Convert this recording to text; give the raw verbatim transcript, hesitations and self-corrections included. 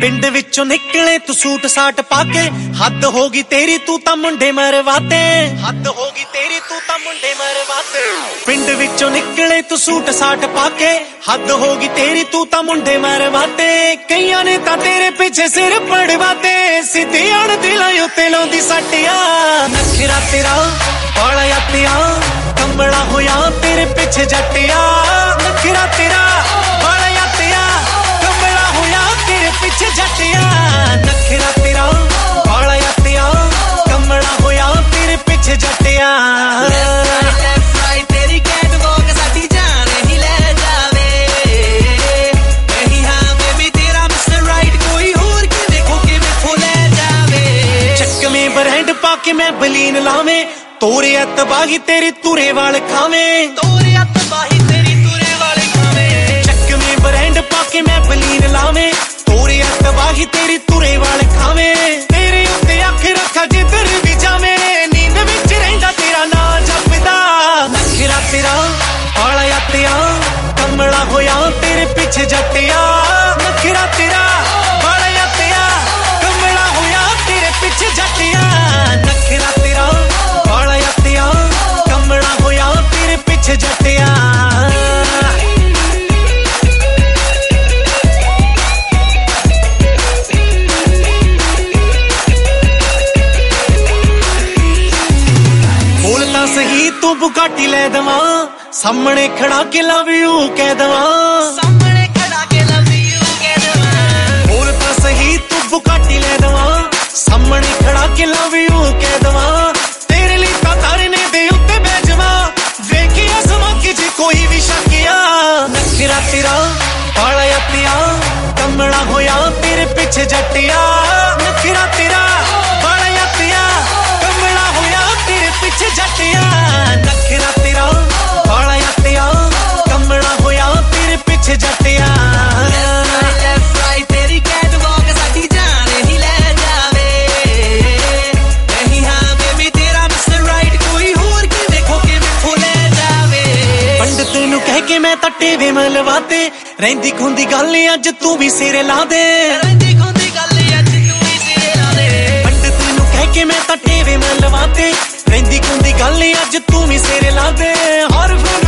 पिंड विचों निकले तू सूट साट पाके, हद होगी तेरी तू तां मुंडे मरवाते, हद होगी तेरी तू तां मुंडे मरवाते। पिंड विचों निकले तू सूट साट पाके, हद होगी तेरी तू तां मुंडे मरवाते। कईयां ने तां तेरे पीछे सिर पड़वाते, सीधी अण दिलां उत्ते लाउंदी सट्टिया। नखरा तेरा बाला यातिया, कमला होया तेरे पीछे जट्टिया। नखरा तेरा बाला यातिया, कमला होया तेरे पीछे जट्टिया। नखरा तेरा बाला यातिया, कमला होया तेरे पीछे जट्टिया। के मैं बलीन लावे, तोरे अतबाही तेरी तुरे वाल खावे, तोरे अतबाही तेरी तुरे वाल खावे। चक में ब्रांड पाके मैं बलीन लावे, तोरे अतबाही तेरी तुरे वाल खावे। तेरे उत्ते अख रखा जिधर भी जावे, नींद विच रहिंदा तेरा ना जपदा। नखरा तेरा बाला यातिया, कमला होया तेरे पीछे जट्टिया। नखरा तेरा बाला यातिया, कमला होया तेरे पीछे जट्टिया। नखरा तेरा बाला यातिया, कमला होया तेरे पीछे जट्टिया। बोलता सही तू बुगाटी ले दवा, सामने खड़ा के लव यू कह दवा, सामने खड़ा के लव यू कह दवा। बोलता सही तू बुगाटी ले दवा, सामने खड़ा के लव यू कह दवा। तेरे लिए तारने दे उत्ते बैजवा, देखी आसमां की जी कोई भी शकिया। नखरा तेरा बाला यातिया, कमला होया तेरे पीछे जट्टिया। नखरा तेरा बाला यातिया, कमला होया तेरे पीछे जट्टिया। नखरा तेरा बाला यातिया, कमला होया तेरे पीछे जट्टिया। के मैं तट्टे वे मलवाते, रहिंदी खुंदी गल अज तू भी सिरे ला दे, रहिंदी खुंदी गल अज तू भी सिरे ला दे। पंडित नूं कह के मैं तट्टे वे मलवाते, रहिंदी खुंदी गल अज तू भी सिरे ला दे। हर